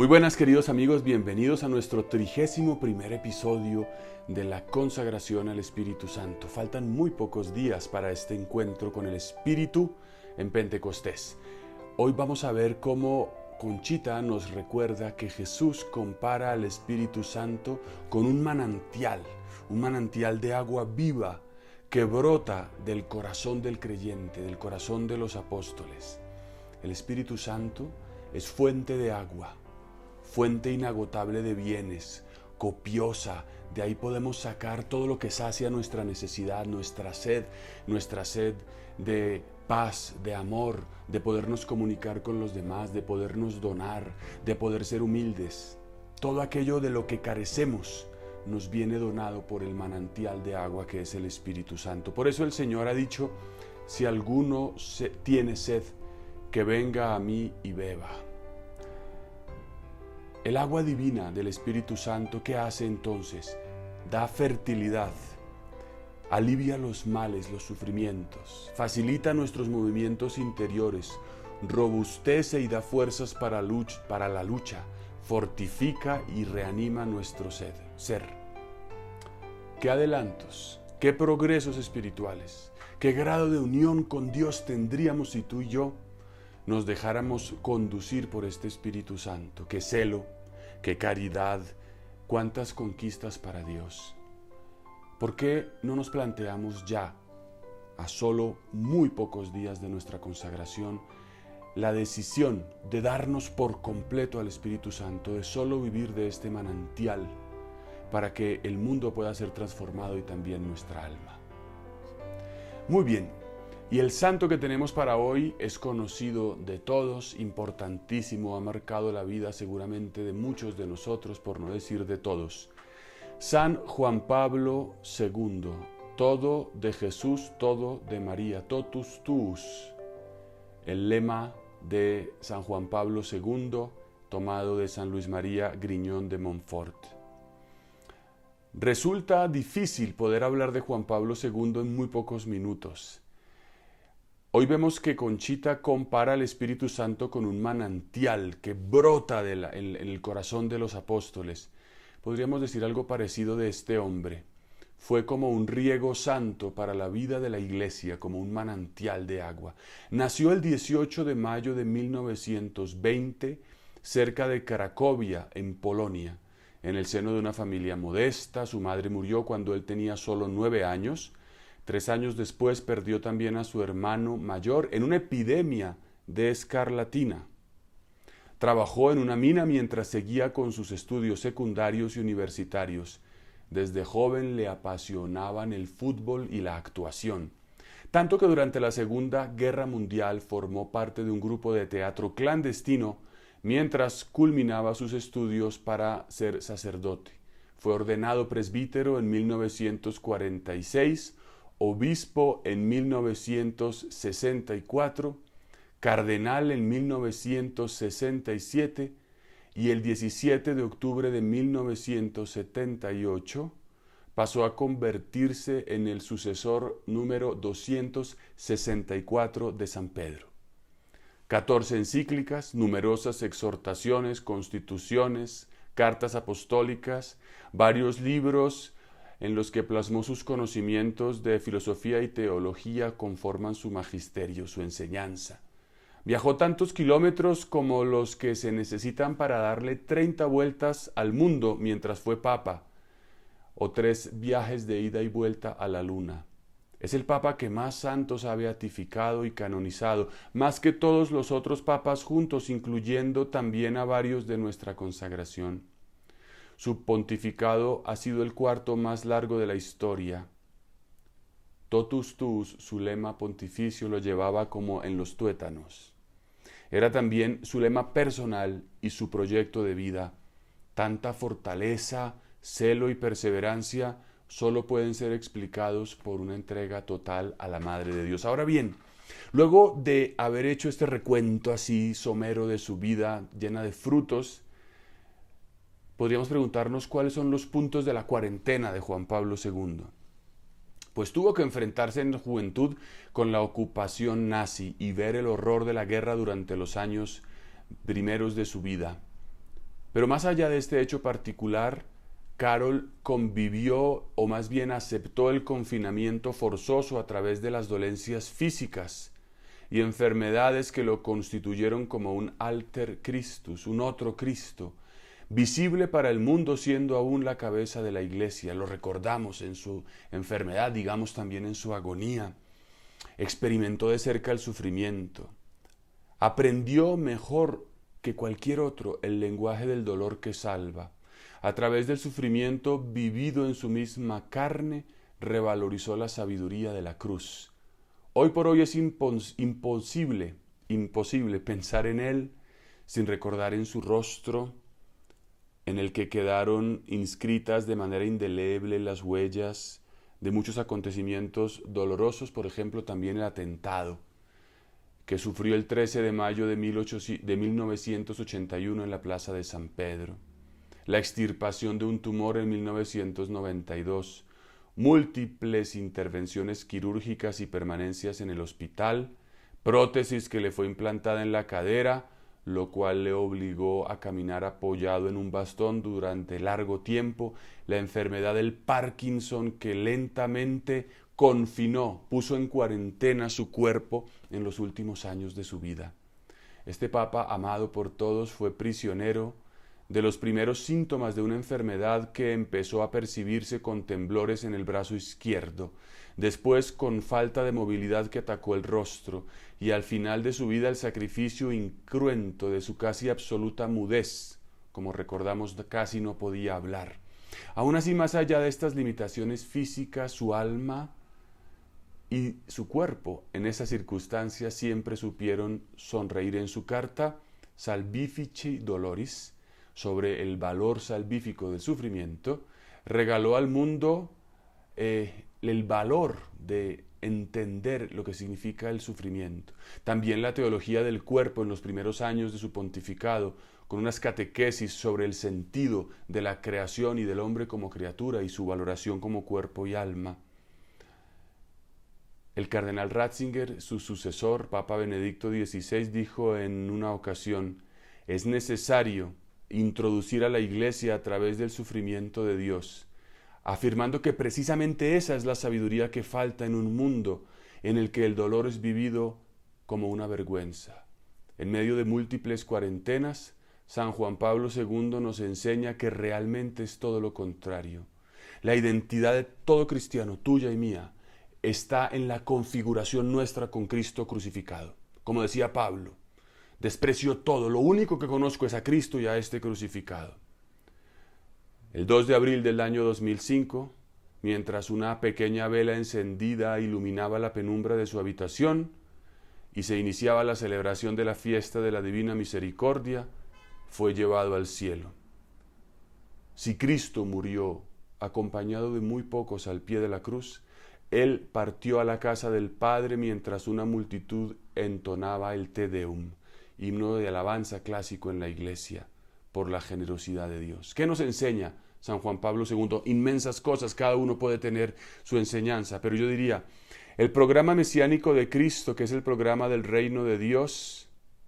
Muy buenas, queridos amigos, bienvenidos a nuestro 31º episodio de la consagración al Espíritu Santo. Faltan muy pocos días para este encuentro con el Espíritu en Pentecostés. Hoy vamos a ver cómo Conchita nos recuerda que Jesús compara al Espíritu Santo con un manantial de agua viva que brota del corazón del creyente, del corazón de los apóstoles. El Espíritu Santo es fuente de agua, fuente inagotable de bienes, copiosa. De ahí podemos sacar todo lo que sacia nuestra necesidad, nuestra sed de paz, de amor, de podernos comunicar con los demás, de podernos donar, de poder ser humildes. Todo aquello de lo que carecemos nos viene donado por el manantial de agua que es el Espíritu Santo. Por eso el Señor ha dicho: si alguno tiene sed, que venga a mí y beba. El agua divina del Espíritu Santo, ¿qué hace entonces? Da fertilidad, alivia los males, los sufrimientos, facilita nuestros movimientos interiores, robustece y da fuerzas para la lucha, fortifica y reanima nuestro ser. ¿Qué adelantos? ¿Qué progresos espirituales? ¿Qué grado de unión con Dios tendríamos si tú y yo nos dejáramos conducir por este Espíritu Santo? Qué celo, qué caridad, cuántas conquistas para Dios. ¿Por qué no nos planteamos ya, a solo muy pocos días de nuestra consagración, la decisión de darnos por completo al Espíritu Santo, de solo vivir de este manantial, para que el mundo pueda ser transformado y también nuestra alma? Muy bien. Y el santo que tenemos para hoy es conocido de todos, importantísimo, ha marcado la vida seguramente de muchos de nosotros, por no decir de todos. San Juan Pablo II, todo de Jesús, todo de María, totus tuus. El lema de San Juan Pablo II, tomado de San Luis María Griñón de Montfort. Resulta difícil poder hablar de Juan Pablo II en muy pocos minutos. Hoy vemos que Conchita compara al Espíritu Santo con un manantial que brota en el corazón de los apóstoles. Podríamos decir algo parecido de este hombre. Fue como un riego santo para la vida de la iglesia, como un manantial de agua. Nació el 18 de mayo de 1920, cerca de Cracovia, en Polonia, en el seno de una familia modesta. Su madre murió cuando él tenía solo 9 años. 3 años después perdió también a su hermano mayor en una epidemia de escarlatina. Trabajó en una mina mientras seguía con sus estudios secundarios y universitarios. Desde joven le apasionaban el fútbol y la actuación, tanto que durante la Segunda Guerra Mundial formó parte de un grupo de teatro clandestino mientras culminaba sus estudios para ser sacerdote. Fue ordenado presbítero en 1946, obispo en 1964, cardenal en 1967 y el 17 de octubre de 1978 pasó a convertirse en el sucesor número 264 de San Pedro. 14 encíclicas, numerosas exhortaciones, constituciones, cartas apostólicas, varios libros en los que plasmó sus conocimientos de filosofía y teología conforman su magisterio, su enseñanza. Viajó tantos kilómetros como los que se necesitan para darle 30 vueltas al mundo mientras fue papa, o 3 viajes de ida y vuelta a la luna. Es el papa que más santos ha beatificado y canonizado, más que todos los otros papas juntos, incluyendo también a varios de nuestra consagración. Su pontificado ha sido el 4º más largo de la historia. Totus tuus, su lema pontificio, lo llevaba como en los tuétanos. Era también su lema personal y su proyecto de vida. Tanta fortaleza, celo y perseverancia solo pueden ser explicados por una entrega total a la Madre de Dios. Ahora bien, luego de haber hecho este recuento así somero de su vida llena de frutos, podríamos preguntarnos cuáles son los puntos de la cuarentena de Juan Pablo II. Pues tuvo que enfrentarse en la juventud con la ocupación nazi y ver el horror de la guerra durante los años primeros de su vida. Pero más allá de este hecho particular, Carol convivió, o más bien aceptó, el confinamiento forzoso a través de las dolencias físicas y enfermedades que lo constituyeron como un alter Christus, un otro Cristo, visible para el mundo siendo aún la cabeza de la Iglesia. Lo recordamos en su enfermedad, digamos también en su agonía. Experimentó de cerca el sufrimiento. Aprendió mejor que cualquier otro el lenguaje del dolor que salva. A través del sufrimiento vivido en su misma carne, revalorizó la sabiduría de la cruz. Hoy por hoy es imposible pensar en él sin recordar en su rostro, en el que quedaron inscritas de manera indeleble las huellas de muchos acontecimientos dolorosos, por ejemplo también el atentado que sufrió el 13 de mayo de 1981 en la Plaza de San Pedro, la extirpación de un tumor en 1992, múltiples intervenciones quirúrgicas y permanencias en el hospital, prótesis que le fue implantada en la cadera, lo cual le obligó a caminar apoyado en un bastón durante largo tiempo, la enfermedad del Parkinson que lentamente confinó, puso en cuarentena su cuerpo en los últimos años de su vida. Este Papa, amado por todos, fue prisionero de los primeros síntomas de una enfermedad que empezó a percibirse con temblores en el brazo izquierdo, después con falta de movilidad que atacó el rostro, y al final de su vida el sacrificio incruento de su casi absoluta mudez, como recordamos casi no podía hablar. Aún así, más allá de estas limitaciones físicas, su alma y su cuerpo en esas circunstancias siempre supieron sonreír. En su carta Salvifici Doloris, sobre el valor salvífico del sufrimiento, regaló al mundo el valor de entender lo que significa el sufrimiento. También la teología del cuerpo en los primeros años de su pontificado, con unas catequesis sobre el sentido de la creación y del hombre como criatura y su valoración como cuerpo y alma. El cardenal Ratzinger, su sucesor, Papa Benedicto XVI, dijo en una ocasión: es necesario introducir a la Iglesia a través del sufrimiento de Dios, afirmando que precisamente esa es la sabiduría que falta en un mundo en el que el dolor es vivido como una vergüenza. En medio de múltiples cuarentenas, San Juan Pablo II nos enseña que realmente es todo lo contrario. La identidad de todo cristiano, tuya y mía, está en la configuración nuestra con Cristo crucificado. Como decía Pablo, desprecio todo, lo único que conozco es a Cristo y a este crucificado. El 2 de abril del año 2005, mientras una pequeña vela encendida iluminaba la penumbra de su habitación y se iniciaba la celebración de la fiesta de la Divina Misericordia, fue llevado al cielo. Si Cristo murió acompañado de muy pocos al pie de la cruz, Él partió a la casa del Padre mientras una multitud entonaba el Te Deum, himno de alabanza clásico en la Iglesia, por la generosidad de Dios. ¿Qué nos enseña San Juan Pablo II? Inmensas cosas, cada uno puede tener su enseñanza, pero yo diría, el programa mesiánico de Cristo, que es el programa del reino de Dios,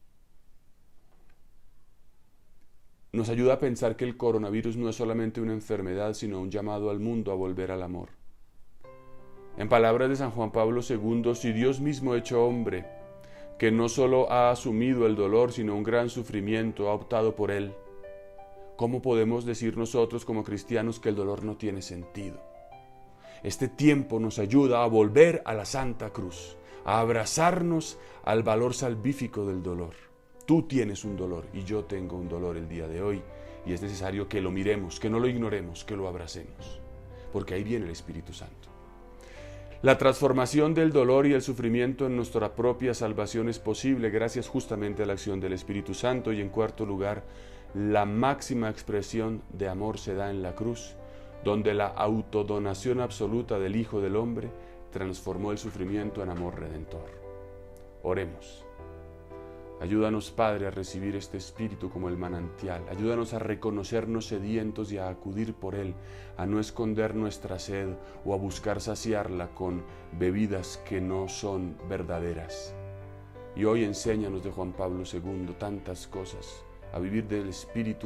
nos ayuda a pensar que el coronavirus no es solamente una enfermedad, sino un llamado al mundo a volver al amor. En palabras de San Juan Pablo II, si Dios mismo hecho hombre, que no solo ha asumido el dolor, sino un gran sufrimiento, ha optado por él, ¿cómo podemos decir nosotros como cristianos que el dolor no tiene sentido? Este tiempo nos ayuda a volver a la Santa Cruz, a abrazarnos al valor salvífico del dolor. Tú tienes un dolor y yo tengo un dolor el día de hoy, y es necesario que lo miremos, que no lo ignoremos, que lo abracemos, porque ahí viene el Espíritu Santo. La transformación del dolor y el sufrimiento en nuestra propia salvación es posible gracias justamente a la acción del Espíritu Santo. Y en cuarto lugar, la máxima expresión de amor se da en la cruz, donde la autodonación absoluta del Hijo del Hombre transformó el sufrimiento en amor redentor. Oremos. Ayúdanos, Padre, a recibir este Espíritu como el manantial. Ayúdanos a reconocernos sedientos y a acudir por Él, a no esconder nuestra sed o a buscar saciarla con bebidas que no son verdaderas. Y hoy enséñanos de Juan Pablo II tantas cosas, a vivir del Espíritu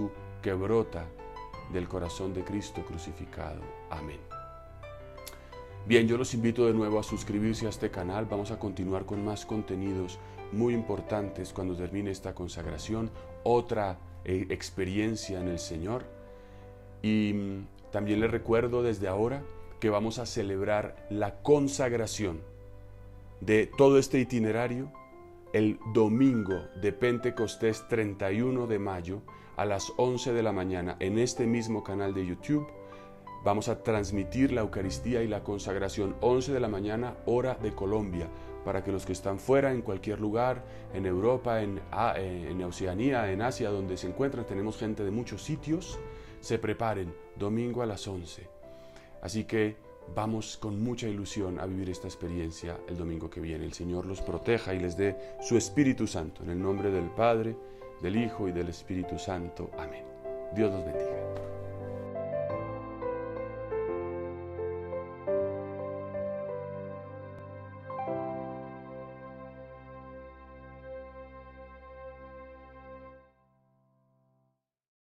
que brota del corazón de Cristo crucificado. Amén. Bien, yo los invito de nuevo a suscribirse a este canal. Vamos a continuar con más contenidos muy importantes cuando termine esta consagración, otra experiencia en el Señor. Y también les recuerdo desde ahora que vamos a celebrar la consagración de todo este itinerario el domingo de Pentecostés 31 de mayo a las 11 de la mañana en este mismo canal de YouTube. Vamos a transmitir la Eucaristía y la consagración 11 de la mañana, hora de Colombia, para que los que están fuera, en cualquier lugar, en Europa, en Oceanía, en Asia, donde se encuentran, tenemos gente de muchos sitios, se preparen, domingo a las 11. Así que vamos con mucha ilusión a vivir esta experiencia el domingo que viene. El Señor los proteja y les dé su Espíritu Santo. En el nombre del Padre, del Hijo y del Espíritu Santo. Amén. Dios los bendiga.